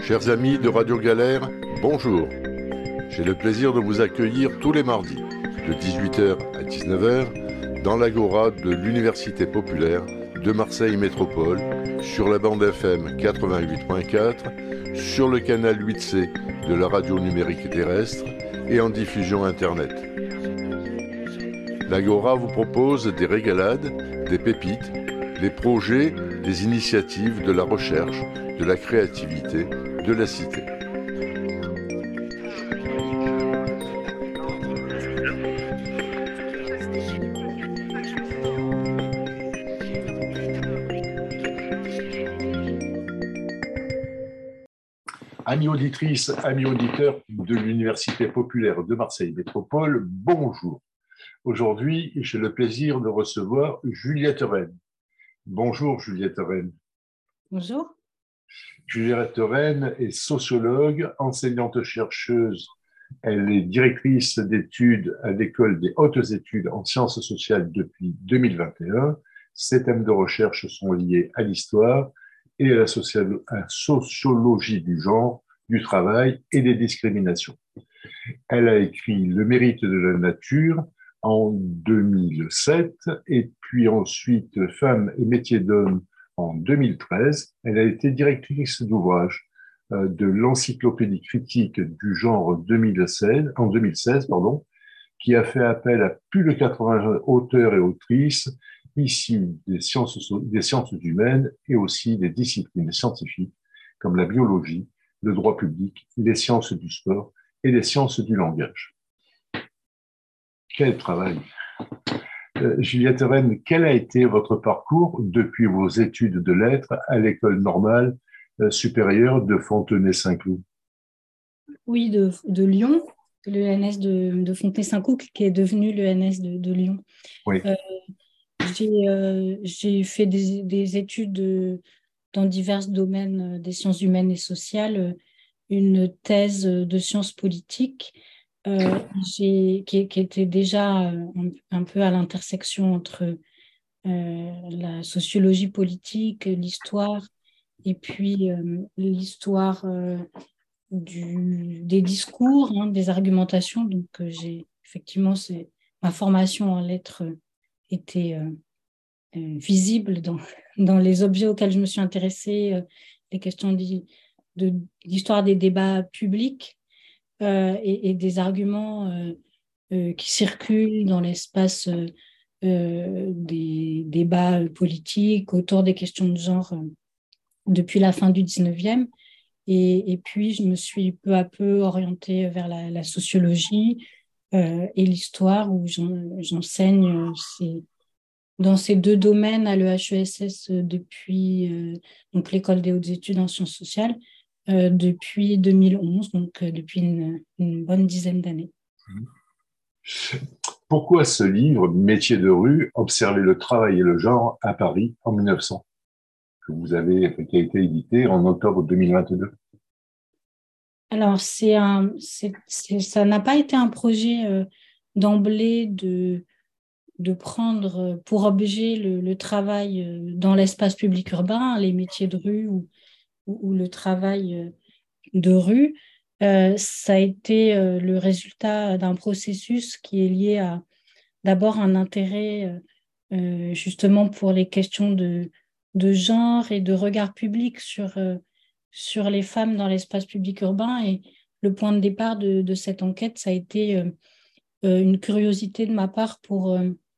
Chers amis de Radio Galère, bonjour. J'ai le plaisir de vous accueillir tous les mardis, de 18h à 19h, dans l'Agora de l'Université populaire de Marseille Métropole, sur la bande FM 88.4, sur le canal 8C de la radio numérique terrestre et en diffusion Internet. L'Agora vous propose des régalades, des pépites, des projets, des initiatives, de la recherche, de la créativité, de la cité. Amis auditrices, amis auditeurs de l'Université populaire de Marseille Métropole, bonjour. Aujourd'hui, j'ai le plaisir de recevoir Juliette Rennes. Bonjour Juliette Rennes. Bonjour. Juliette Rennes est sociologue, enseignante-chercheuse. Elle est directrice d'études à l'École des hautes études en sciences sociales depuis 2021. Ses thèmes de recherche sont liés à l'histoire et à la sociologie du genre, du travail et des discriminations. Elle a écrit Le mérite de la nature en 2007 et puis ensuite Femmes et métiers d'hommes en 2013. Elle a été directrice d'ouvrage de l'Encyclopédie critique du genre en 2016, qui a fait appel à plus de 80 auteurs et autrices issus des sciences humaines et aussi des disciplines scientifiques comme la biologie, le droit public, les sciences du sport et les sciences du langage. Quel travail! Juliette Rennes, quel a été votre parcours depuis vos études de lettres à l'École normale supérieure de Fontenay-Saint-Cloud? Oui, de Lyon, l'ENS de Fontenay-Saint-Cloud, qui est devenu l'ENS de Lyon. Oui. J'ai fait des études dans divers domaines des sciences humaines et sociales, une thèse de sciences politiques qui était déjà un peu à l'intersection entre la sociologie politique, l'histoire, et puis l'histoire des discours, des argumentations. Donc, effectivement, ma formation en lettres était visible dans les objets auxquels je me suis intéressée, les questions d'histoire des débats publics et des arguments qui circulent dans l'espace des débats politiques autour des questions de genre depuis la fin du 19e. Et puis, je me suis peu à peu orientée vers la sociologie et l'histoire, où j'enseigne dans ces deux domaines à l'EHESS depuis donc l'École des hautes études en sciences sociales depuis 2011, donc depuis une bonne dizaine d'années. Pourquoi ce livre, Métiers de rue, observer le travail et le genre à Paris en 1900, qui a été édité en octobre 2022? Alors, ça n'a pas été un projet d'emblée de prendre pour objet le travail dans l'espace public urbain, les métiers de rue ou le travail de rue. Ça a été le résultat d'un processus qui est lié à d'abord un intérêt justement pour les questions de genre et de regard public sur les femmes dans l'espace public urbain. Et le point de départ de cette enquête, ça a été une curiosité de ma part pour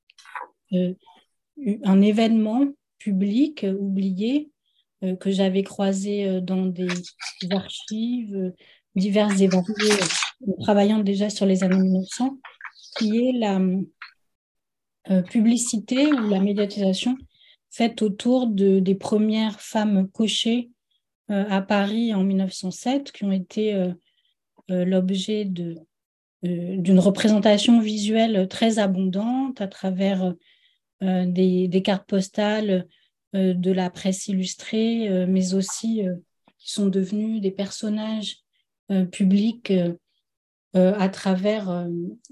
un événement public oublié que j'avais croisé dans des archives diverses et variées, travaillant déjà sur les années 1900, qui est la publicité ou la médiatisation faite autour des premières femmes cochées à Paris en 1907, qui ont été l'objet d'une représentation visuelle très abondante à travers des cartes postales de la presse illustrée, mais aussi qui sont devenus des personnages publics à travers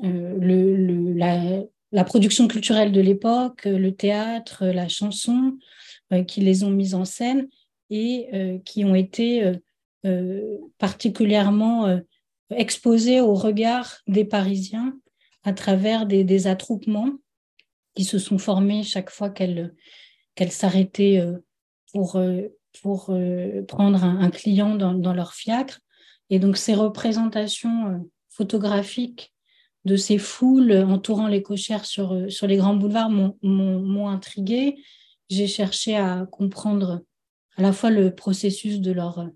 la production culturelle de l'époque, le théâtre, la chanson, qui les ont mises en scène et qui ont été particulièrement exposée au regard des Parisiens à travers des attroupements qui se sont formés chaque fois qu'elle s'arrêtait pour, prendre un client dans leur fiacre. Et donc, ces représentations photographiques de ces foules entourant les cochères sur les grands boulevards m'ont intriguée. J'ai cherché à comprendre à la fois le processus de leur,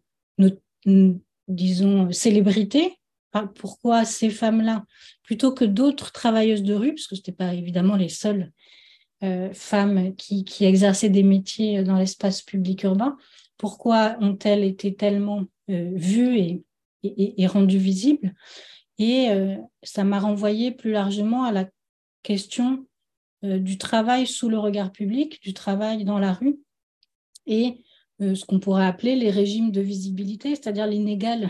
disons, célébrité. Pourquoi ces femmes-là, plutôt que d'autres travailleuses de rue, parce que ce n'étaient pas évidemment les seules femmes qui exerçaient des métiers dans l'espace public urbain, pourquoi ont-elles été tellement vues et rendues visibles? Et ça m'a renvoyé plus largement à la question du travail sous le regard public, du travail dans la rue, et ce qu'on pourrait appeler les régimes de visibilité, c'est-à-dire l'inégale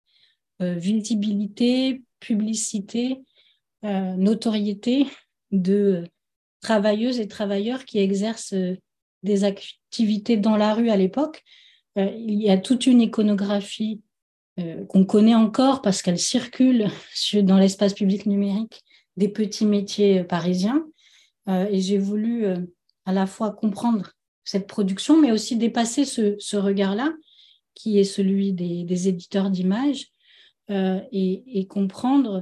visibilité, publicité, notoriété de travailleuses et travailleurs qui exercent des activités dans la rue à l'époque. Il y a toute une iconographie qu'on connaît encore parce qu'elle circule dans l'espace public numérique des petits métiers parisiens. Et j'ai voulu à la fois comprendre cette production, mais aussi dépasser ce regard-là, qui est celui des éditeurs d'images, et comprendre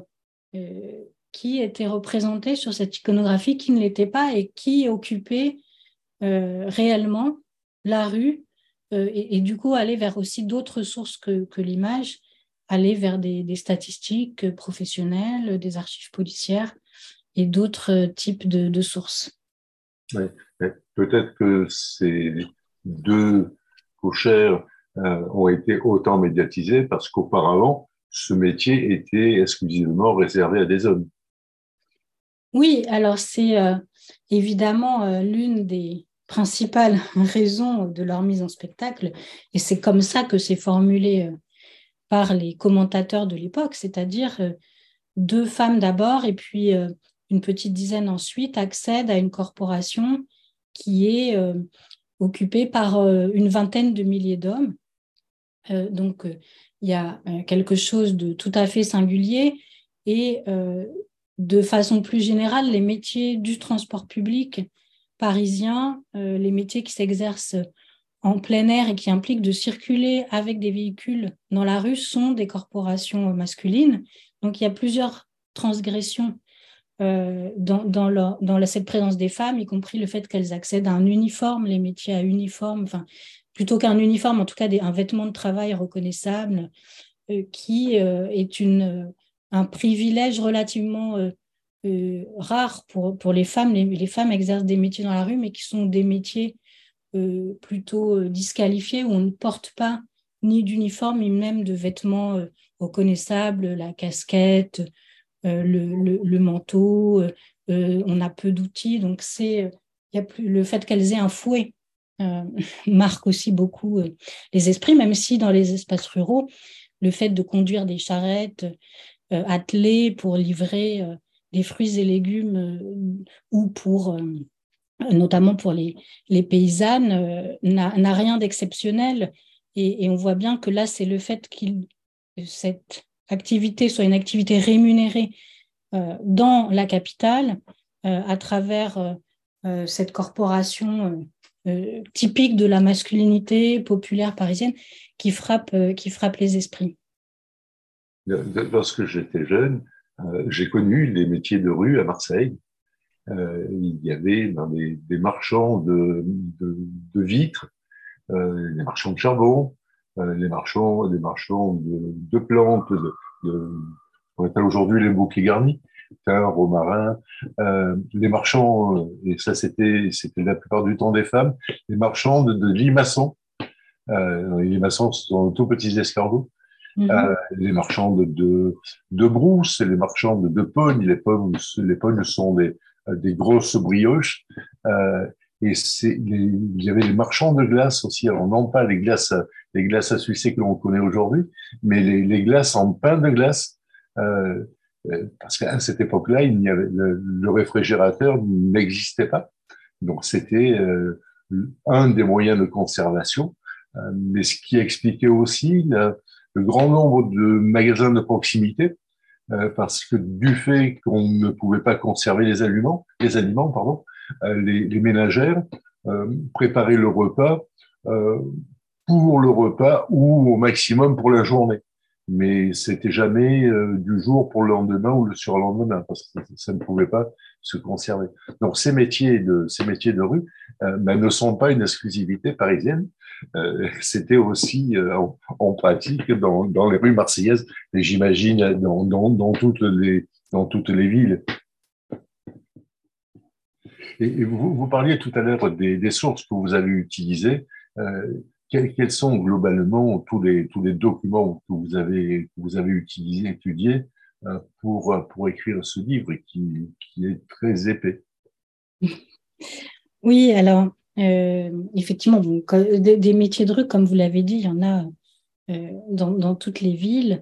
qui était représenté sur cette iconographie, qui ne l'était pas, et qui occupait réellement la rue, et du coup aller vers aussi d'autres sources que l'image, aller vers des statistiques professionnelles, des archives policières et d'autres types de sources. Oui. Peut-être que ces deux cochères ont été autant médiatisées parce qu'auparavant, ce métier était exclusivement réservé à des hommes. Oui, alors c'est évidemment l'une des principales raisons de leur mise en spectacle, et c'est comme ça que c'est formulé par les commentateurs de l'époque, c'est-à-dire deux femmes d'abord et puis une petite dizaine ensuite accèdent à une corporation qui est occupée par une vingtaine de milliers d'hommes. Donc, il y a quelque chose de tout à fait singulier, et de façon plus générale, les métiers du transport public parisien, les métiers qui s'exercent en plein air et qui impliquent de circuler avec des véhicules dans la rue sont des corporations masculines. Donc, il y a plusieurs transgressions dans cette présence des femmes, y compris le fait qu'elles accèdent à un uniforme, les métiers à uniforme, enfin, plutôt qu'un uniforme, en tout cas un vêtement de travail reconnaissable, qui est un privilège relativement rare pour les femmes. Les femmes exercent des métiers dans la rue, mais qui sont des métiers plutôt disqualifiés, où on ne porte pas ni d'uniforme, ni même de vêtements reconnaissables, la casquette, le manteau, on a peu d'outils, donc le fait qu'elles aient un fouet marque aussi beaucoup les esprits, même si dans les espaces ruraux, le fait de conduire des charrettes attelées pour livrer des fruits et légumes, ou notamment pour les paysannes, n'a rien d'exceptionnel. Et on voit bien que là, c'est le fait que cette activité soit une activité rémunérée dans la capitale, à travers cette corporation typique de la masculinité populaire parisienne qui frappe les esprits. Lorsque j'étais jeune, j'ai connu les métiers de rue à Marseille. Il y avait des marchands de vitres, les marchands de charbon, les marchands de plantes, on appelle aujourd'hui les bouquets garnis, thym, romarin, les marchands, et ça c'était la plupart du temps des femmes, les marchands de limaçons. Les limaçons, ce sont tout petits escargots. Les marchands de brousse, les marchands de pognes. Les pognes sont des grosses brioches. Et il y avait les marchands de glace aussi. Alors, non pas les glaces à sucer que l'on connaît aujourd'hui, mais les glaces en pain de glace. Parce qu'à cette époque-là, le réfrigérateur n'existait pas. Donc, c'était un des moyens de conservation. Mais ce qui expliquait aussi le grand nombre de magasins de proximité, parce que du fait qu'on ne pouvait pas conserver les aliments, pardon, les ménagères préparaient le repas euh, pour le repas ou au maximum pour la journée. Mais c'était jamais du jour pour le lendemain ou le surlendemain parce que ça ne pouvait pas se conserver. Donc ces métiers de rue ne sont pas une exclusivité parisienne. C'était aussi en pratique dans les rues marseillaises et j'imagine dans toutes les villes. Et vous parliez tout à l'heure des sources que vous avez utilisées. Euh, quels sont globalement tous les documents que vous avez utilisés, étudiés pour écrire ce livre qui est très épais? Oui, alors, effectivement, bon, des métiers de rue, comme vous l'avez dit, il y en a dans toutes les villes.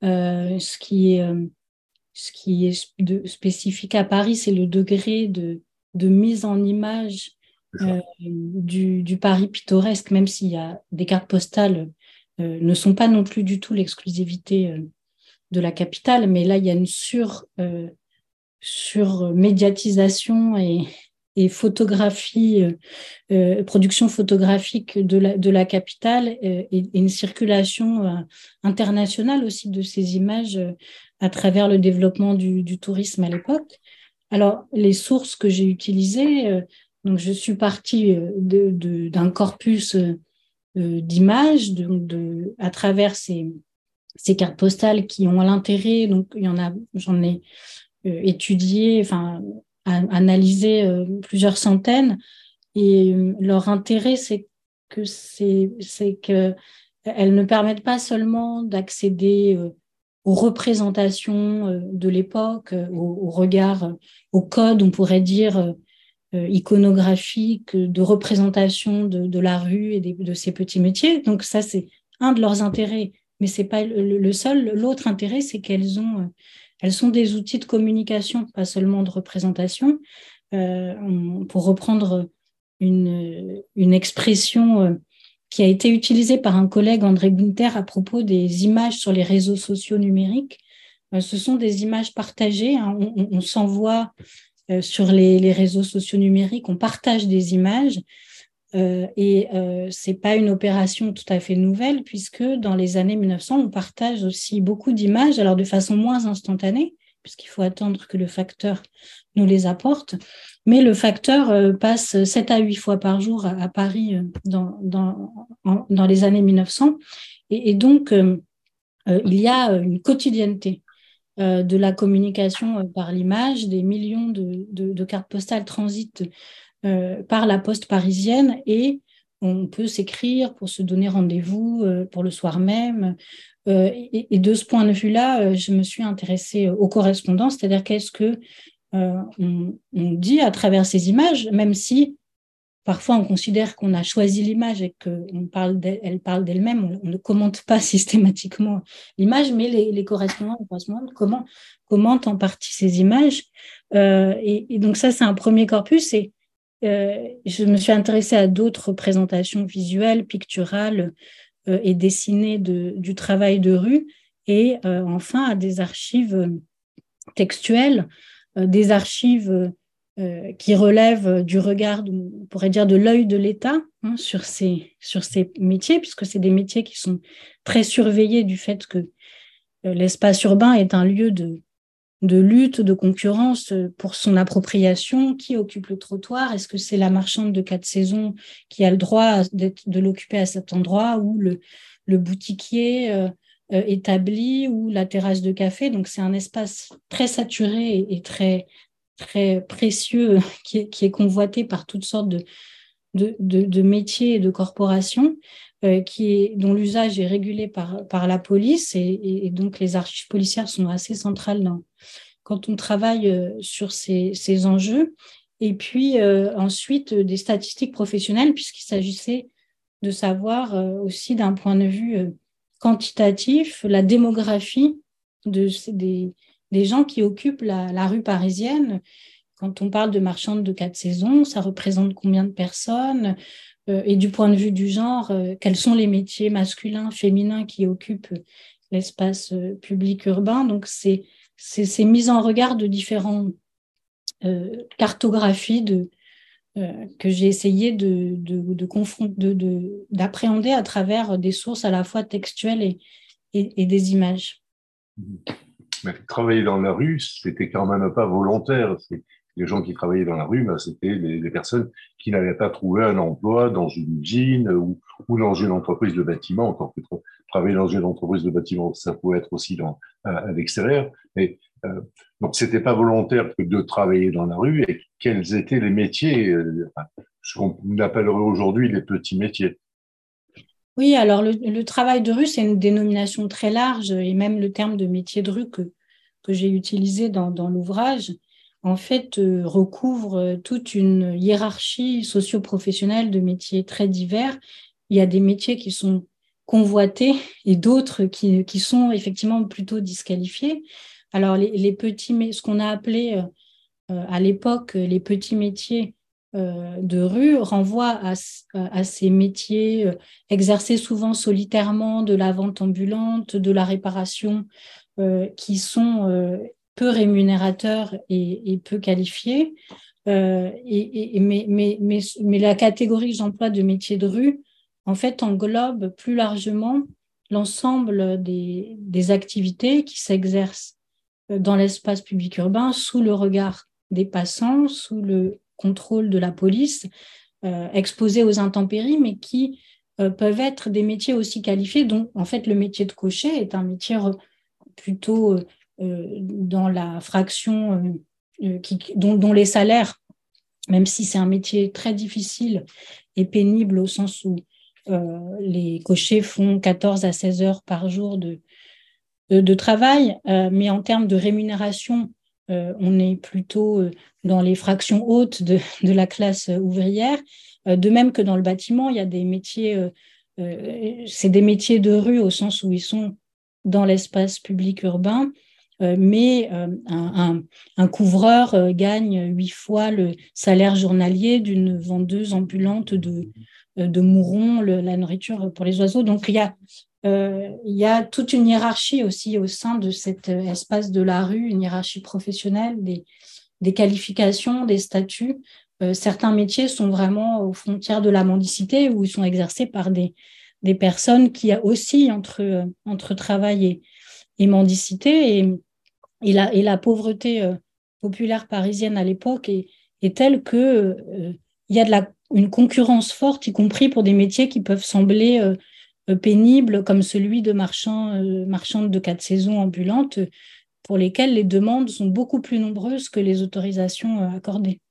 Ce qui est spécifique à Paris, c'est le degré de mise en image C'est ça. du Paris pittoresque, même s'il y a des cartes postales, ne sont pas non plus du tout l'exclusivité de la capitale, mais là, il y a une sur-médiatisation et photographie, production photographique de la capitale et une circulation internationale aussi de ces images à travers le développement du tourisme à l'époque. Alors, les sources que j'ai utilisées, donc je suis partie d'un corpus d'images à travers ces cartes postales qui ont l'intérêt, donc j'en ai étudié, enfin, analysé plusieurs centaines. Et leur intérêt, c'est que elles ne permettent pas seulement d'accéder aux représentations de l'époque, au regard, au code, on pourrait dire, iconographique, de représentation de la rue et de ces petits métiers. Donc ça, c'est un de leurs intérêts, mais c'est pas le seul. L'autre intérêt, c'est elles sont des outils de communication, pas seulement de représentation. Pour reprendre une expression qui a été utilisée par un collègue, André Gunther, à propos des images sur les réseaux sociaux numériques. Ce sont des images partagées. Hein. On s'envoie sur les réseaux sociaux numériques, on partage des images. C'est pas une opération tout à fait nouvelle, puisque dans les années 1900, on partage aussi beaucoup d'images, alors de façon moins instantanée, puisqu'il faut attendre que le facteur nous les apporte. Mais le facteur passe 7 à 8 fois par jour à Paris dans les années 1900. Et donc, il y a une quotidienneté de la communication par l'image. Des millions de cartes postales transitent par la poste parisienne et on peut s'écrire pour se donner rendez-vous pour le soir même. Et de ce point de vue-là, je me suis intéressée aux correspondances, c'est-à-dire qu'est-ce que on dit à travers ces images, même si parfois on considère qu'on a choisi l'image et qu'elle parle d'elle-même, on ne commente pas systématiquement l'image, mais les correspondants commentent en partie ces images. Et donc ça, c'est un premier corpus. Et je me suis intéressée à d'autres présentations visuelles, picturales et dessinées du travail de rue, et enfin à des archives textuelles, des archives qui relèvent du regard, on pourrait dire de l'œil de l'État hein, sur ces métiers, puisque c'est des métiers qui sont très surveillés du fait que l'espace urbain est un lieu de lutte, de concurrence pour son appropriation. Qui occupe le trottoir? Est-ce que c'est la marchande de 4 saisons qui a le droit de l'occuper à cet endroit, ou le boutiquier établi, ou la terrasse de café? Donc c'est un espace très saturé et très, très précieux qui est convoité par toutes sortes de métiers et de corporations. Dont l'usage est régulé par la police et donc les archives policières sont assez centrales quand on travaille sur ces enjeux. Et puis ensuite des statistiques professionnelles, puisqu'il s'agissait de savoir aussi d'un point de vue quantitatif la démographie des gens qui occupent la rue parisienne. quand on parle de marchande de 4 saisons, ça représente combien de personnes? Et du point de vue du genre, quels sont les métiers masculins, féminins qui occupent l'espace public urbain? Donc, c'est mis en regard de différentes cartographies que j'ai essayé d'appréhender à travers des sources à la fois textuelles et des images. Mais travailler dans la rue, c'était quand même pas volontaire. Les gens qui travaillaient dans la rue, ben, c'était les personnes qui n'avaient pas trouvé un emploi dans une usine ou dans une entreprise de bâtiment. En tant que travailler dans une entreprise de bâtiment, ça pouvait être aussi à l'extérieur. Mais donc, c'était pas volontaire que de travailler dans la rue. Et quels étaient les métiers, ce qu'on appellerait aujourd'hui les petits métiers? Oui, alors le travail de rue, c'est une dénomination très large et même le terme de métier de rue que j'ai utilisé dans l'ouvrage, en fait, recouvre toute une hiérarchie socio-professionnelle de métiers très divers. Il y a des métiers qui sont convoités et d'autres qui sont effectivement plutôt disqualifiés. Alors, les petits, ce qu'on a appelé à l'époque les petits métiers de rue renvoie à ces métiers exercés souvent solitairement, de la vente ambulante, de la réparation, qui sont peu rémunérateurs et peu qualifiés. Mais la catégorie que j'emploie de métiers de rue, en fait, englobe plus largement l'ensemble des activités qui s'exercent dans l'espace public urbain sous le regard des passants, sous le contrôle de la police, exposés aux intempéries, mais qui peuvent être des métiers aussi qualifiés, dont en fait le métier de cocher est un métier plutôt dans la fraction dont les salaires, même si c'est un métier très difficile et pénible au sens où les cochers font 14 à 16 heures par jour de travail, mais en termes de rémunération, on est plutôt dans les fractions hautes de la classe ouvrière. De même que dans le bâtiment, il y a des métiers, c'est des métiers de rue au sens où ils sont dans l'espace public urbain, mais un couvreur gagne 8 fois le salaire journalier d'une vendeuse ambulante de mourons, la nourriture pour les oiseaux. Donc, il y a toute une hiérarchie aussi au sein de cet espace de la rue, une hiérarchie professionnelle, des qualifications, des statuts. Certains métiers sont vraiment aux frontières de la mendicité où ils sont exercés par des personnes qui oscillent entre travail et mendicité. Et la pauvreté populaire parisienne à l'époque est telle que il y a une concurrence forte, y compris pour des métiers qui peuvent sembler pénibles, comme celui de marchande de 4 saisons ambulante, pour lesquels les demandes sont beaucoup plus nombreuses que les autorisations accordées.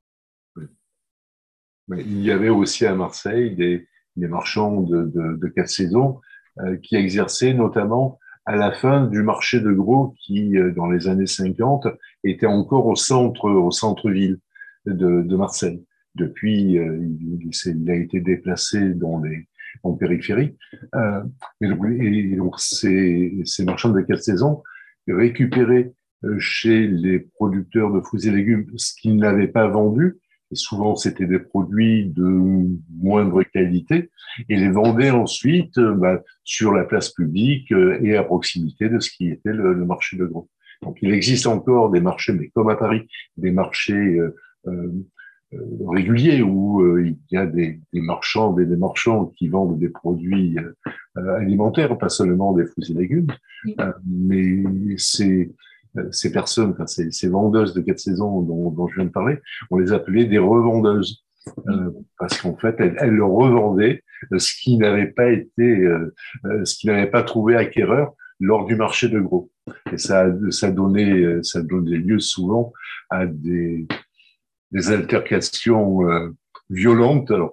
Mais il y avait aussi à Marseille des marchands de 4 saisons qui exerçaient notamment à la fin du marché de gros qui, dans les années 50, était encore au centre-ville de Marseille. Depuis, il a été déplacé en périphérie. Et donc ces marchands de 4 saisons récupéraient chez les producteurs de fruits et légumes ce qu'ils n'avaient pas vendu. Et souvent, c'était des produits de moindre qualité et les vendaient ensuite sur la place publique et à proximité de ce qui était le marché de gros. Donc, il existe encore des marchés, mais comme à Paris, des marchés réguliers où il y a des marchands et des marchands qui vendent des produits alimentaires, pas seulement des fruits et légumes, mais ces personnes, enfin, ces vendeuses de 4 saisons dont je viens de parler, on les appelait des revendeuses. Parce qu'en fait, elles revendaient ce qui n'avait pas ce qui n'avait pas trouvé acquéreur lors du marché de gros. Et ça donnait lieu souvent à des altercations violentes. Alors,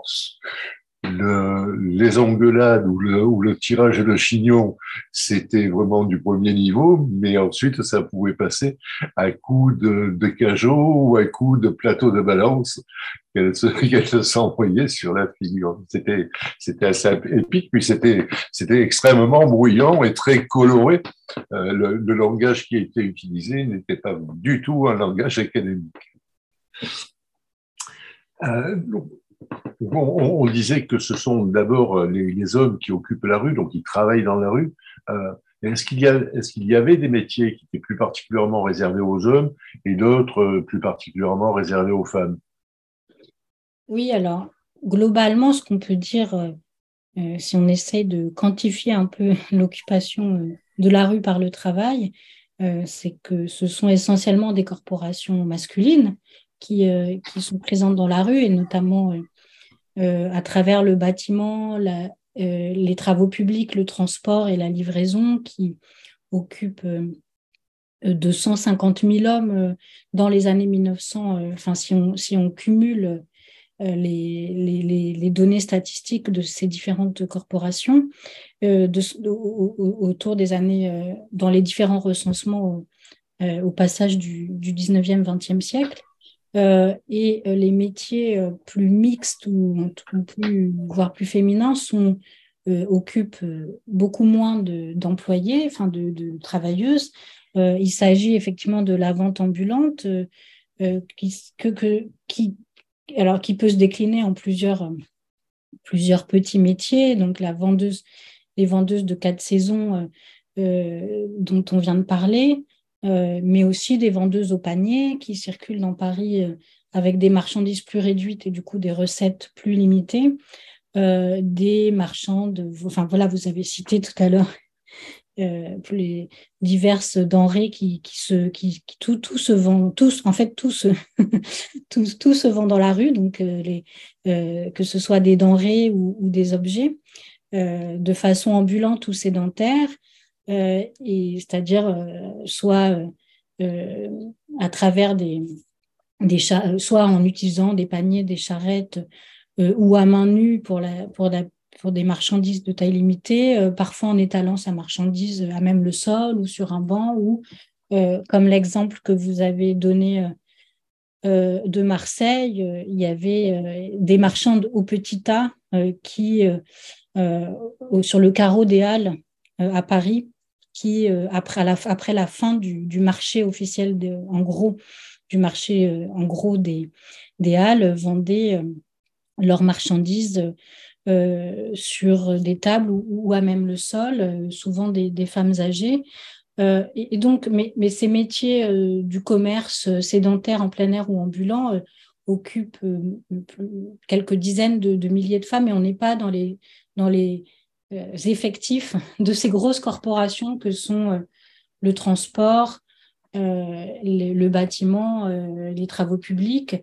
les engueulades ou le tirage de chignon, c'était vraiment du premier niveau, mais ensuite, ça pouvait passer à coups de cajot ou à coups de plateau de balance qu'elle se s'envoyait sur la figure. C'était assez épique, puis c'était extrêmement bruyant et très coloré. Le langage qui était utilisé n'était pas du tout un langage académique. Euh, on disait que ce sont d'abord les hommes qui occupent la rue, donc qui travaillent dans la rue. Est-ce qu'il y avait des métiers qui étaient plus particulièrement réservés aux hommes et d'autres plus particulièrement réservés aux femmes? Oui, alors globalement, ce qu'on peut dire, si on essaye de quantifier un peu l'occupation de la rue par le travail, c'est que ce sont essentiellement des corporations masculines qui sont présentes dans la rue et notamment à travers le bâtiment, les travaux publics, le transport et la livraison qui occupent 250 000 hommes dans les années 1900. Enfin, si on cumule les données statistiques de ces différentes corporations autour des années, dans les différents recensements au passage du 19e, 20e siècle. Et les métiers plus mixtes ou plus, voire plus féminins occupent beaucoup moins d'employés, enfin de travailleuses. Il s'agit effectivement de la vente ambulante alors, qui peut se décliner en plusieurs petits métiers. Donc les vendeuses de 4 saisons dont on vient de parler, mais aussi des vendeuses au panier qui circulent dans Paris avec des marchandises plus réduites et du coup des recettes plus limitées. Des marchands enfin voilà, vous avez cité tout à l'heure les diverses denrées tout se vend, en fait tout se vend dans la rue, donc que ce soit des denrées ou des objets de façon ambulante ou sédentaire, et c'est-à-dire soit à travers soit en utilisant des paniers, des charrettes ou à main nue pour des marchandises de taille limitée, parfois en étalant sa marchandise à même le sol ou sur un banc, ou comme l'exemple que vous avez donné de Marseille, il y avait des marchands au petit tas qui, sur le carreau des Halles à Paris, qui, après la fin du marché officiel, en gros, du marché en gros des Halles, vendaient leurs marchandises sur des tables ou à même le sol, souvent des femmes âgées. Et donc, mais ces métiers du commerce sédentaire en plein air ou ambulant occupent quelques dizaines de milliers de femmes, et on n'est pas dans les effectifs de ces grosses corporations que sont le transport, le bâtiment, les travaux publics.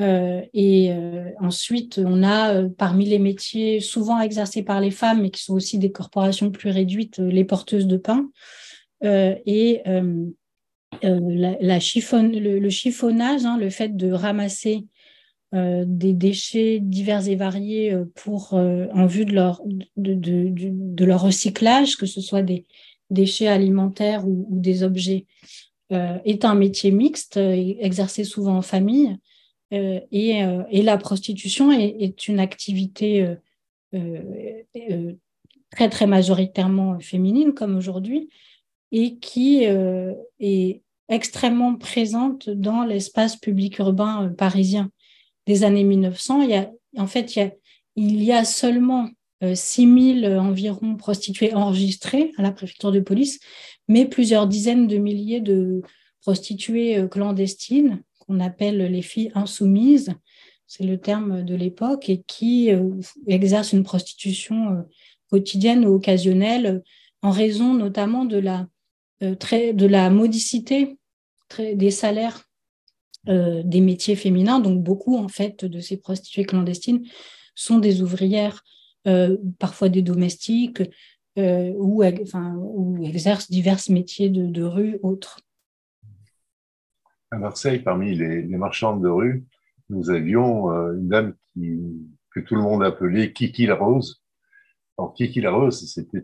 Ensuite, on a parmi les métiers souvent exercés par les femmes, mais qui sont aussi des corporations plus réduites, les porteuses de pain le chiffonnage, hein, le fait de ramasser des déchets divers et variés en vue de leur recyclage, que ce soit des déchets alimentaires ou des objets, est un métier mixte, exercé souvent en famille. Et la prostitution est une activité très, très majoritairement féminine, comme aujourd'hui, et qui est extrêmement présente dans l'espace public urbain parisien des années 1900. Il y a seulement 6 000 environ prostituées enregistrées à la préfecture de police, mais plusieurs dizaines de milliers de prostituées clandestines, qu'on appelle les filles insoumises, c'est le terme de l'époque, et qui exercent une prostitution quotidienne ou occasionnelle en raison notamment de la modicité des salaires des métiers féminins. Donc beaucoup en fait de ces prostituées clandestines sont des ouvrières, parfois des domestiques, ou exercent divers métiers de rue autres. À Marseille, parmi les marchandes de rue, nous avions une dame que tout le monde appelait Kiki la Rose. Alors, Kiki la Rose, c'était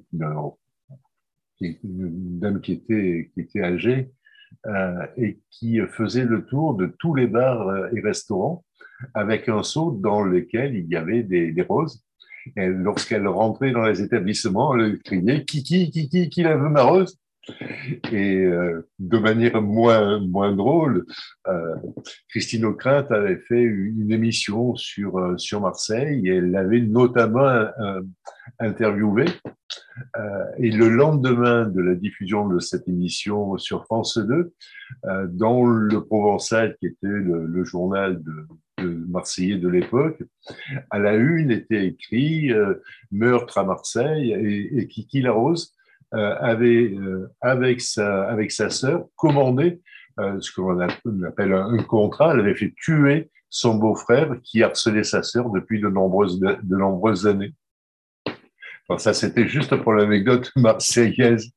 une dame qui était âgée et qui faisait le tour de tous les bars et restaurants avec un seau dans lequel il y avait des roses. Et lorsqu'elle rentrait dans les établissements, elle criait Kiki, Kiki, qui la veut ma rose? Et de manière moins drôle, Christine Ockrent avait fait une émission sur Marseille et elle l'avait notamment interviewé. Et le lendemain de la diffusion de cette émission sur France 2, dans le Provençal, qui était le journal de Marseillais de l'époque, à la une était écrit meurtre à Marseille et Kiki Larose avait, avec sa sœur, commandé ce qu'on appelle un contrat. Elle avait fait tuer son beau-frère qui harcelait sa sœur depuis de nombreuses années. Alors ça, c'était juste pour l'anecdote marseillaise.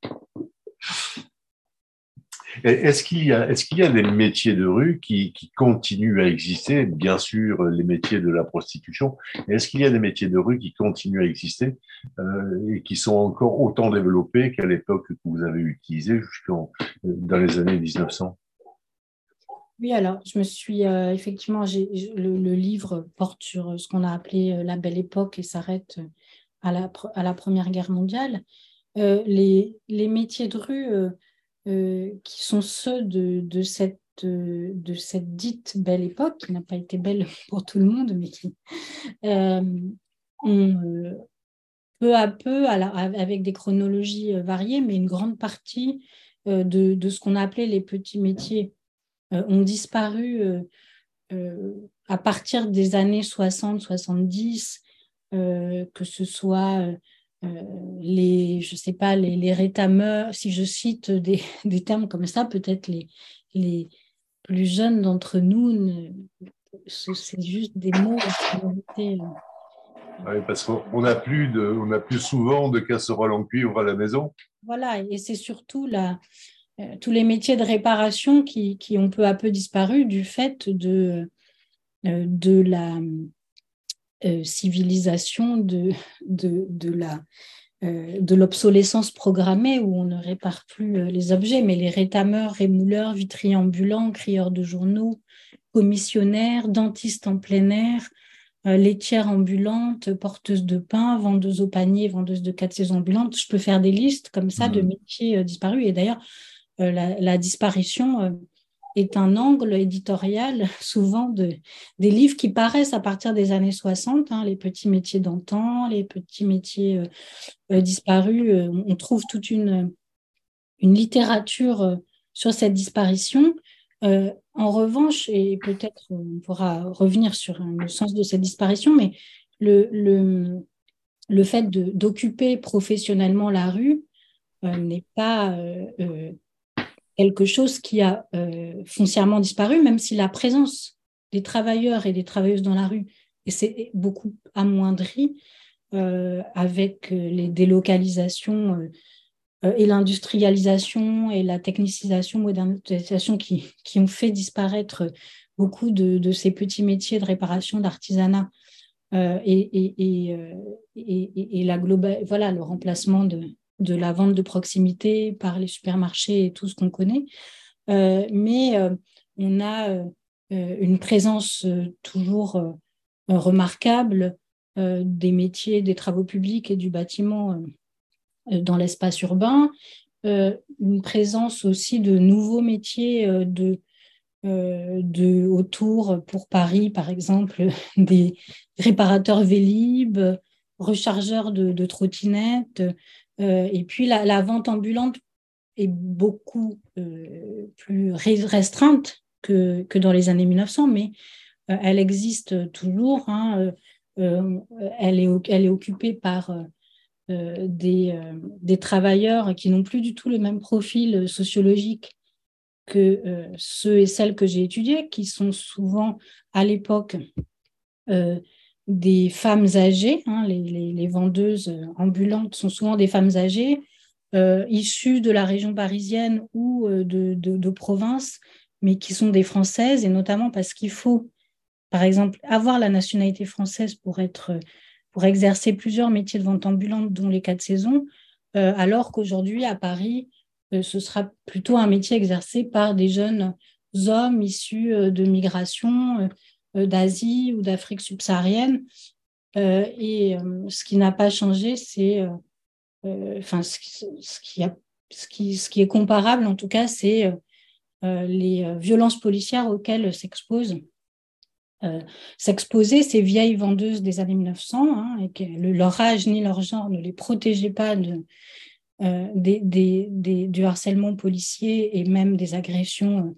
Est-ce qu'il y a des métiers de rue qui continuent à exister? Bien sûr, les métiers de la prostitution. Est-ce qu'il y a des métiers de rue qui continuent à exister et qui sont encore autant développés qu'à l'époque que vous avez utilisé dans les années 1900? Oui, alors, je me suis effectivement, le livre porte sur ce qu'on a appelé la Belle Époque et s'arrête à la Première Guerre mondiale. Les métiers de rue qui sont ceux de cette dite Belle Époque, qui n'a pas été belle pour tout le monde, mais qui ont peu à peu, avec des chronologies variées, mais une grande partie de ce qu'on a appelé les petits métiers ont disparu à partir des années 60-70, que ce soit je sais pas, les rétameurs, si je cite des termes comme ça, peut-être les plus jeunes d'entre nous, c'est juste des mots qui ont été... Oui, parce qu'on n'a plus souvent de casseroles en cuivre à la maison. Voilà, et c'est surtout tous les métiers de réparation qui ont peu à peu disparu du fait de la civilisation de l'obsolescence programmée où on ne répare plus les objets, mais les rétameurs, rémouleurs, vitriers ambulants, crieurs de journaux, commissionnaires, dentistes en plein air, laitières ambulantes, porteuses de pain, vendeuses au panier, vendeuses de 4 saisons ambulantes. Je peux faire des listes comme ça de métiers disparus. Et d'ailleurs, la disparition est un angle éditorial souvent des livres qui paraissent à partir des années 60, les petits métiers d'antan, les petits métiers disparus. On trouve toute une littérature sur cette disparition. En revanche, et peut-être on pourra revenir sur le sens de cette disparition, mais le fait d'occuper professionnellement la rue n'est pas quelque chose qui a foncièrement disparu, même si la présence des travailleurs et des travailleuses dans la rue s'est beaucoup amoindrie avec les délocalisations et l'industrialisation et la technicisation, modernisation qui ont fait disparaître beaucoup de ces petits métiers de réparation, d'artisanat et voilà, le remplacement de la vente de proximité par les supermarchés et tout ce qu'on connaît. Mais on a une présence toujours remarquable des métiers, des travaux publics et du bâtiment dans l'espace urbain, une présence aussi de nouveaux métiers autour, pour Paris, par exemple, des réparateurs Vélib, rechargeurs de trottinettes. Et puis, la vente ambulante est beaucoup plus restreinte que dans les années 1900, mais elle existe toujours. Elle est occupée par des travailleurs qui n'ont plus du tout le même profil sociologique que ceux et celles que j'ai étudiés, qui sont souvent à l'époque des femmes âgées. Les vendeuses ambulantes sont souvent des femmes âgées, issues de la région parisienne ou de province, mais qui sont des Françaises, et notamment parce qu'il faut, par exemple, avoir la nationalité française pour exercer plusieurs métiers de vente ambulante, dont les 4 saisons, alors qu'aujourd'hui, à Paris, ce sera plutôt un métier exercé par des jeunes hommes issus de migration d'Asie ou d'Afrique subsaharienne. Et ce qui n'a pas changé, c'est ce qui a ce qui est comparable, en tout cas, c'est les violences policières auxquelles s'exposaient ces vieilles vendeuses des années 1900, hein, et que leur âge ni leur genre ne les protégeait pas du harcèlement policier et même des agressions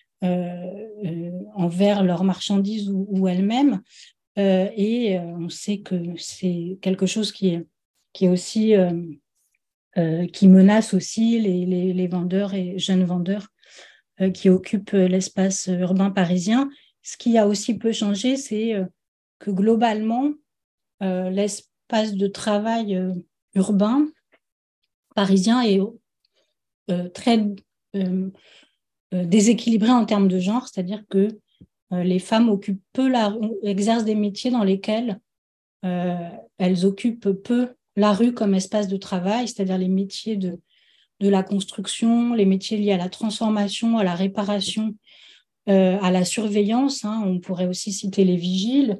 envers leurs marchandises ou elles-mêmes. On sait que c'est quelque chose qui est aussi qui menace aussi les vendeurs et jeunes vendeurs qui occupent l'espace urbain parisien. Ce qui a aussi peu changé, c'est que globalement, l'espace de travail urbain parisien est très déséquilibré en termes de genre, c'est-à-dire que les femmes exercent des métiers dans lesquels elles occupent peu la rue comme espace de travail, c'est-à-dire les métiers de la construction, les métiers liés à la transformation, à la réparation, à la surveillance. Hein. On pourrait aussi citer les vigiles,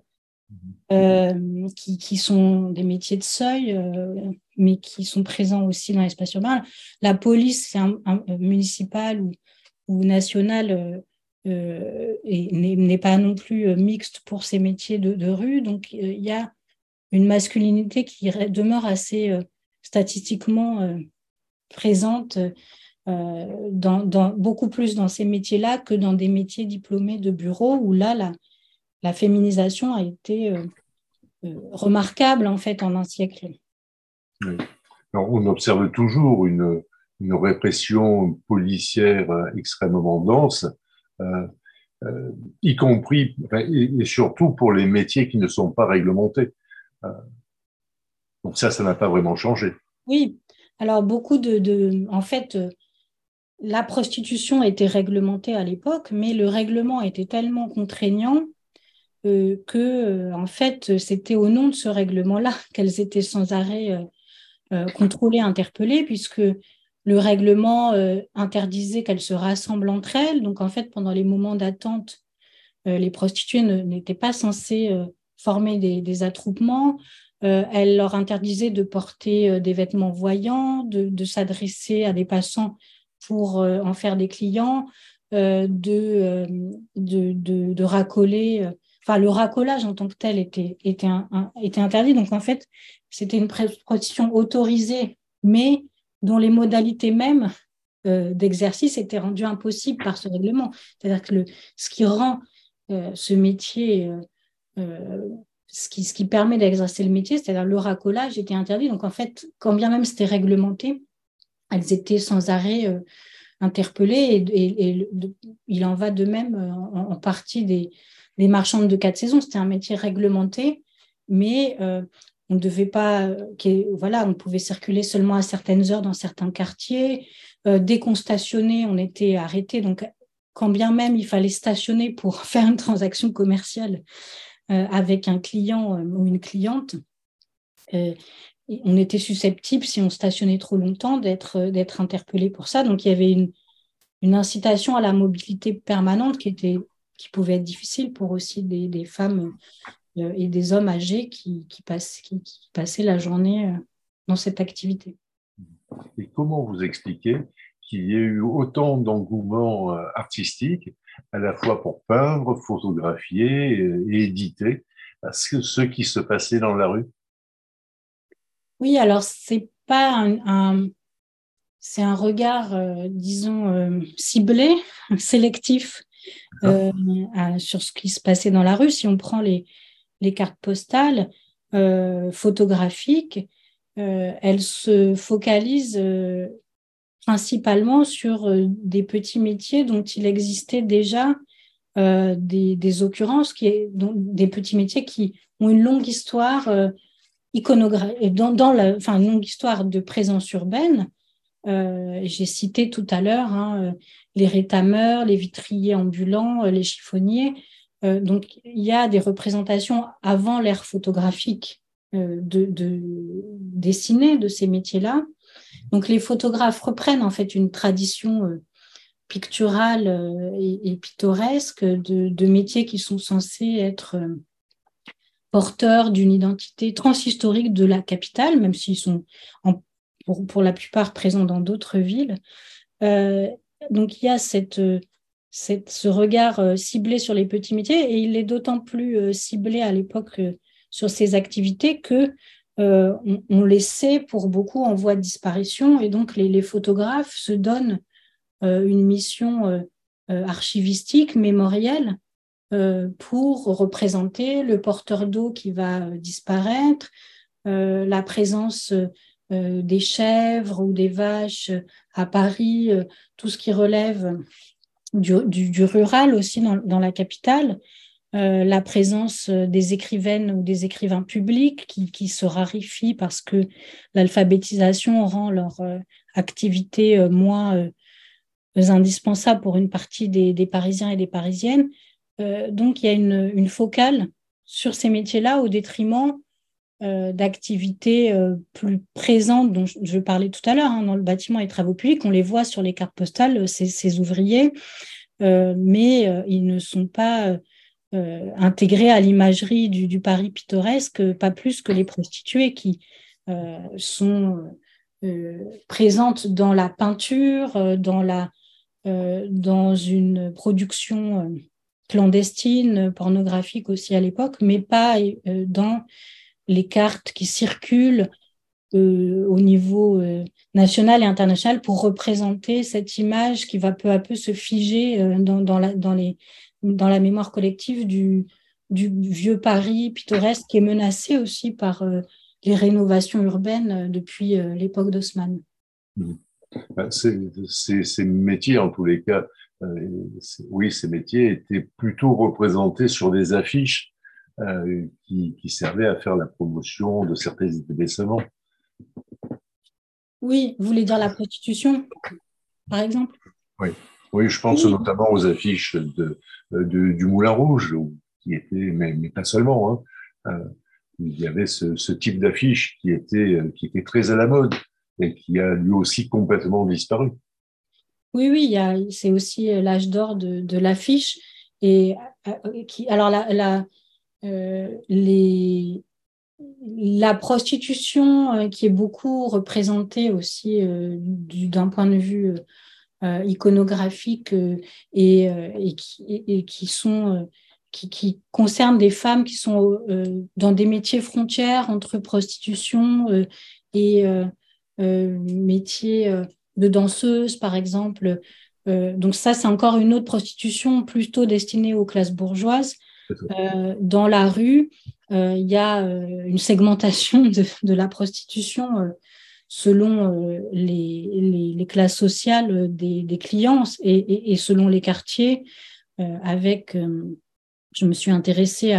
qui sont des métiers de seuil, mais qui sont présents aussi dans l'espace urbain. La police, c'est municipale ou nationale, et n'est pas non plus mixte pour ces métiers de rue. Donc, il y a une masculinité qui demeure assez statistiquement présente beaucoup plus dans ces métiers-là que dans des métiers diplômés de bureau, où là, la féminisation a été remarquable, en fait, en un siècle. Oui. Alors, on observe toujours une répression policière extrêmement dense, euh, y compris et surtout pour les métiers qui ne sont pas réglementés. Euh, donc ça n'a pas vraiment changé. Oui, alors beaucoup en fait, la prostitution était réglementée à l'époque, mais le règlement était tellement contraignant que, en fait, c'était au nom de ce règlement-là qu'elles étaient sans arrêt contrôlées, interpellées, puisque le règlement interdisait qu'elles se rassemblent entre elles. Donc, en fait, pendant les moments d'attente, les prostituées n'étaient pas censées former des attroupements. Elle leur interdisait de porter des vêtements voyants, de s'adresser à des passants pour en faire des clients, de racoler. Enfin, le racolage en tant que tel était interdit. Donc, en fait, c'était une prostitution autorisée, mais dont les modalités mêmes d'exercice étaient rendues impossibles par ce règlement. C'est-à-dire que ce qui rend ce métier, ce qui permet d'exercer le métier, c'est-à-dire le racolage, était interdit. Donc, en fait, quand bien même c'était réglementé, elles étaient sans arrêt interpellées. Il en va de même en partie des marchandes de 4 saisons. C'était un métier réglementé, mais on ne devait pas, voilà, on pouvait circuler seulement à certaines heures dans certains quartiers. Dès qu'on stationnait, on était arrêté. Donc, quand bien même il fallait stationner pour faire une transaction commerciale avec un client ou une cliente, on était susceptible, si on stationnait trop longtemps, d'être interpellé pour ça. Donc, il y avait une incitation à la mobilité permanente qui pouvait être difficile pour aussi des femmes et des hommes âgés qui passaient la journée dans cette activité. Et comment vous expliquez qu'il y ait eu autant d'engouement artistique, à la fois pour peindre, photographier et éditer, ce qui se passait dans la rue? Oui, alors c'est pas c'est un regard, disons, ciblé, sélectif sur ce qui se passait dans la rue. Si on prend les cartes postales photographiques, elles se focalisent principalement sur des petits métiers dont il existait déjà des occurrences, des petits métiers qui ont une longue histoire iconographique, une longue histoire de présence urbaine. J'ai cité tout à l'heure les rétameurs, les vitriers ambulants, les chiffonniers. Donc, il y a des représentations avant l'ère photographique dessinées de ces métiers-là. Donc, les photographes reprennent en fait une tradition picturale et pittoresque de métiers qui sont censés être porteurs d'une identité transhistorique de la capitale, même s'ils sont pour la plupart présents dans d'autres villes. Donc, il y a ce regard ciblé sur les petits métiers, et il est d'autant plus ciblé à l'époque sur ces activités que on les sait pour beaucoup en voie de disparition, et donc les photographes se donnent une mission archivistique, mémorielle, pour représenter le porteur d'eau qui va disparaître, la présence des chèvres ou des vaches à Paris, tout ce qui relève du rural aussi dans la capitale, la présence des écrivaines ou des écrivains publics qui se raréfient parce que l'alphabétisation rend leur activité moins indispensables pour une partie des Parisiens et des Parisiennes. Donc, il y a une focale sur ces métiers-là au détriment d'activités plus présentes dont je parlais tout à l'heure, dans le bâtiment et les travaux publics. On les voit sur les cartes postales, ces ouvriers, mais ils ne sont pas intégrés à l'imagerie du Paris pittoresque, pas plus que les prostituées qui sont présentes dans la peinture, dans une production clandestine, pornographique aussi à l'époque, mais pas dans les cartes qui circulent au niveau national et international pour représenter cette image qui va peu à peu se figer dans la mémoire collective du vieux Paris pittoresque, qui est menacé aussi par les rénovations urbaines depuis l'époque d'Haussmann. Ces métiers, en tous les cas, oui, ces métiers étaient plutôt représentés sur des affiches qui servaient à faire la promotion de certains établissements. Oui, vous voulez dire la prostitution, par exemple? Oui, je pense notamment aux affiches du Moulin Rouge, qui étaient, mais pas seulement, il y avait ce type d'affiche qui était très à la mode et qui a lui aussi complètement disparu. Oui, c'est aussi l'âge d'or de l'affiche. Et alors, la prostitution qui est beaucoup représentée aussi d'un point de vue iconographique et qui concerne des femmes qui sont dans des métiers frontières entre prostitution et métiers de danseuse, par exemple. Donc ça, c'est encore une autre prostitution plutôt destinée aux classes bourgeoises. Dans la rue, il y a une segmentation de la prostitution selon les classes sociales des clients et selon les quartiers. Je me suis intéressée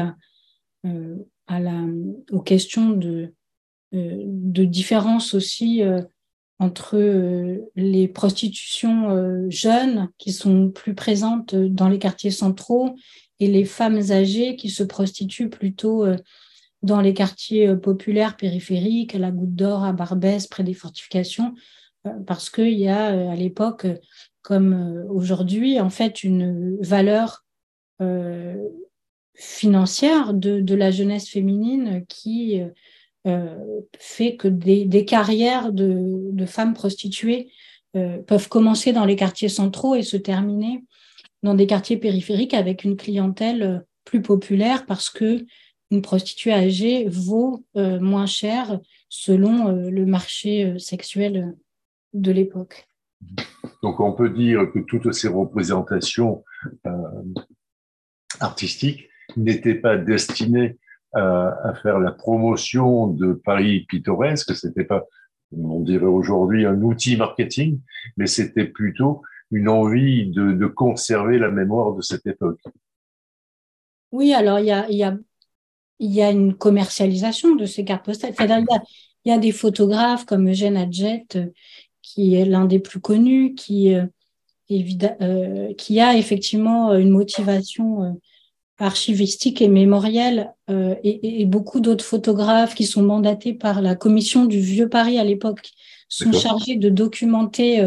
aux questions de différence aussi entre les prostitutions jeunes qui sont plus présentes dans les quartiers centraux et les femmes âgées qui se prostituent plutôt dans les quartiers populaires périphériques, à la Goutte d'Or, à Barbès, près des fortifications, parce qu'il y a à l'époque, comme aujourd'hui, en fait, une valeur financière de la jeunesse féminine qui fait que des carrières de femmes prostituées peuvent commencer dans les quartiers centraux et se terminer dans des quartiers périphériques avec une clientèle plus populaire, parce que une prostituée âgée vaut moins cher selon le marché sexuel de l'époque. Donc on peut dire que toutes ces représentations artistiques n'étaient pas destinées à faire la promotion de Paris pittoresque. C'était pas, on dirait aujourd'hui, un outil marketing, mais c'était plutôt une envie de conserver la mémoire de cette époque. Oui, alors il y a une commercialisation de ces cartes postales. Il y a des photographes comme Eugène Adjet, qui est l'un des plus connus, qui a effectivement une motivation archivistique et mémorielle, et beaucoup d'autres photographes qui sont mandatés par la commission du Vieux Paris à l'époque sont chargés de documenter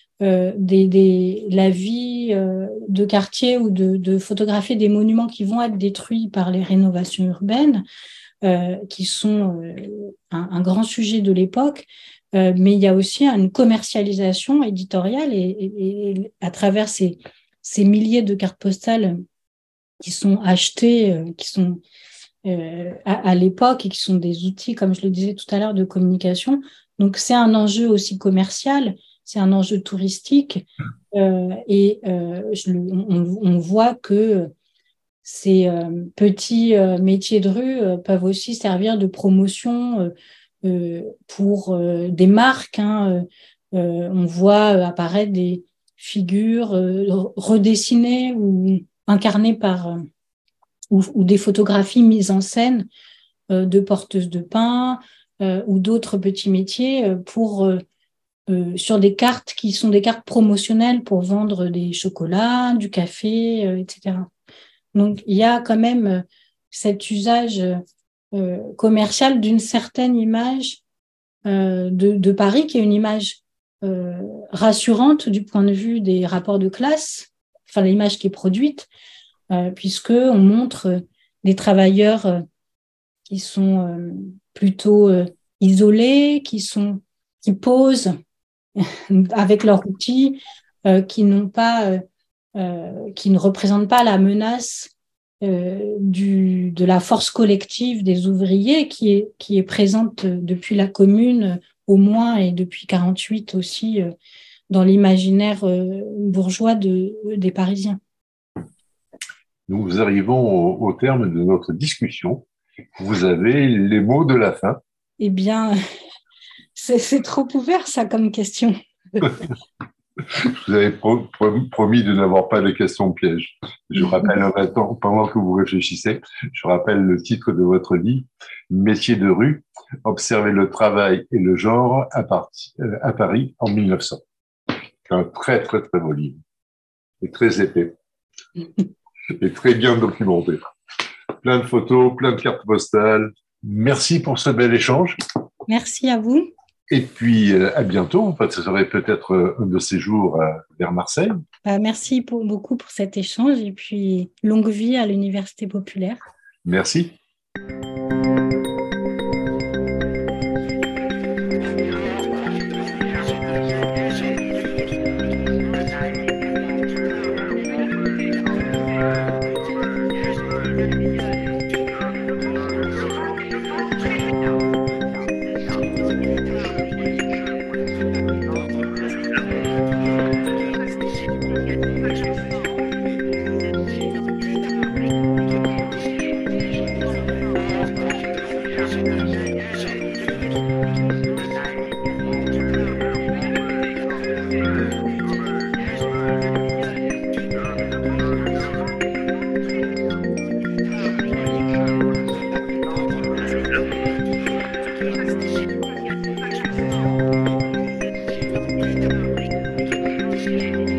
la vie de quartier ou de photographier des monuments qui vont être détruits par les rénovations urbaines, qui sont un grand sujet de l'époque. mais il y a aussi une commercialisation éditoriale et à travers ces milliers de cartes postales qui sont achetées, qui sont à l'époque et qui sont des outils, comme je le disais tout à l'heure, de communication. Donc, c'est un enjeu aussi commercial, c'est un enjeu touristique on voit que ces petits métiers de rue peuvent aussi servir de promotion pour des marques. On voit apparaître des figures redessinées ou incarnées par ou des photographies mises en scène de porteuses de pain ou d'autres petits métiers sur des cartes qui sont des cartes promotionnelles pour vendre des chocolats, du café, etc. Donc, il y a quand même cet usage commercial d'une certaine image de Paris, qui est une image rassurante du point de vue des rapports de classe, enfin l'image qui est produite, puisqu'on montre des travailleurs qui sont plutôt isolés, qui posent avec leurs outils, qui ne représentent pas la menace de la force collective des ouvriers qui est présente depuis la Commune au moins et depuis 1948 aussi dans l'imaginaire bourgeois des Parisiens. Nous arrivons au terme de notre discussion. Vous avez les mots de la fin. Eh bien, c'est trop ouvert ça comme question. Vous avez promis de n'avoir pas de questions pièges. Je rappelle en attendant, pendant que vous réfléchissez, je rappelle le titre de votre livre, Métiers de rue, observer le travail et le genre à Paris en 1900. C'est un très, très, très beau livre. Et très épais. Et très bien documenté. Plein de photos, plein de cartes postales. Merci pour ce bel échange. Merci à vous. Et puis, à bientôt. Ce serait peut-être un de ces jours vers Marseille. Merci beaucoup pour cet échange et puis longue vie à l'Université populaire. Merci. Thank you.